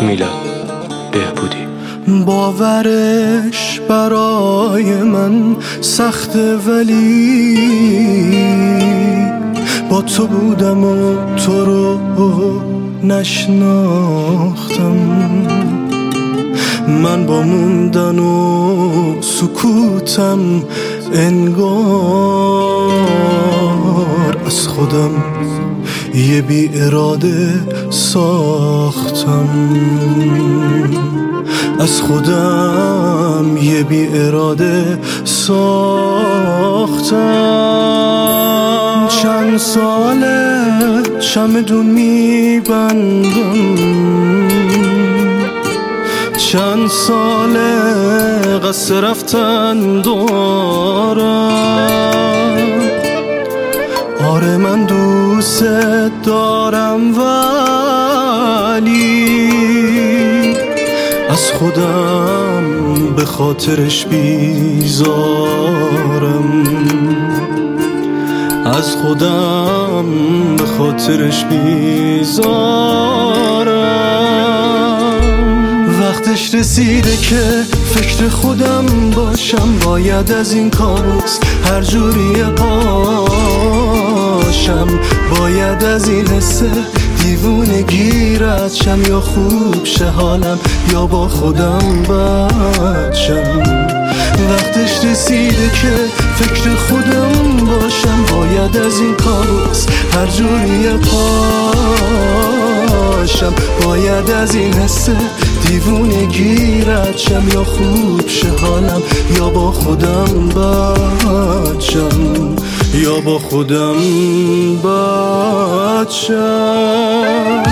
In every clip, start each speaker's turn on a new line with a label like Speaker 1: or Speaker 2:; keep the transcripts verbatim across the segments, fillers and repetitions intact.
Speaker 1: میلاد بهبودی.
Speaker 2: باورش برای من سخته، ولی با تو بودم و تو رو نشناختم. من با موندن و سکوتم انگار از خودم یه بی اراده ساختم. از خودم یه بی اراده ساختم. چند ساله چمدون میبندم، چند ساله قصه رفتن دارم. آره من دوست دارم، ولی از خودم به خاطرش بیزارم. از خودم به خاطرش بیزارم. وقتش رسیده که فکر خودم باشم، باید از این کابوس هر جوری پاشم. باید از این حسه دیوونه گیرد شم، یا خوب شه حالم یا با خودم بچم. وقتش رسیده که فکر خودم باشم، باید از این کابوس هر جوری پاشم. باید از این حسه دیوونه گیرد شم، یا خوب شه حالم یا با خودم بچم، یا با خودم بچم.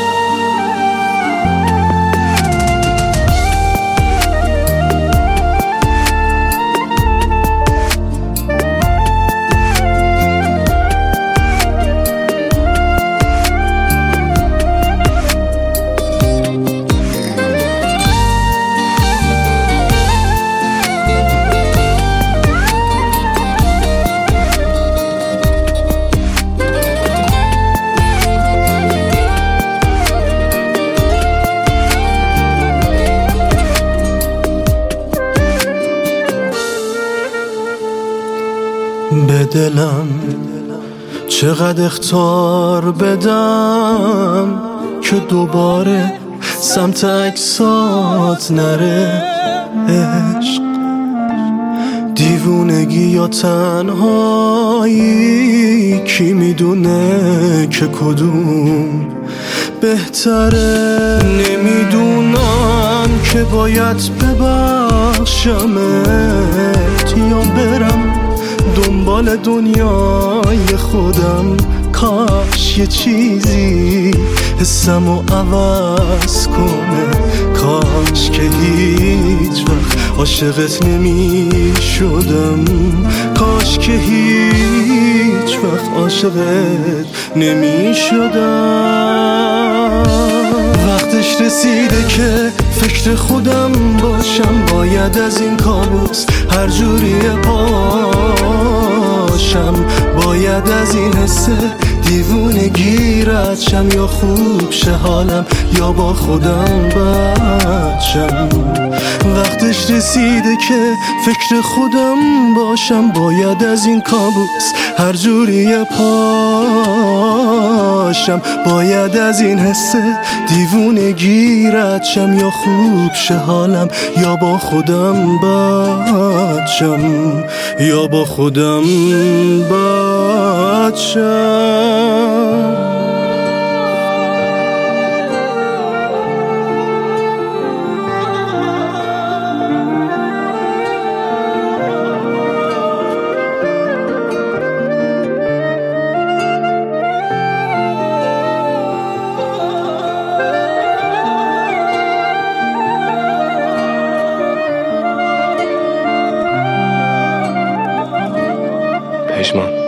Speaker 2: به دلم چقدر اخطار بدم که دوباره سمت اجساد نره عشق. دیوونگی یا تنهایی، کی میدونه که کدوم بهتره. نمیدونم که باید ببخشمت یا برم دنبال دنیای خودم. کاش یه چیزی حسمو عوض کنه، کاش که هیچ وقت عاشقت نمی شدم، کاش که هیچ وقت عاشقت نمی شدم. وقتش رسیده که فکر خودم باشم، باید از این کابوس هر جوری پاشم. باید از این حسه دیوونه گیرد شم، یا خوب شه حالم یا با خودم بچم. وقتش رسیده که فکر خودم باشم، باید از این کابوس هر جوری پاشم. باید از این حسه دیوونه گیرد شم، یا خوب شه حالم یا با خودم بچم، یا با خودم بچم.
Speaker 1: پشمان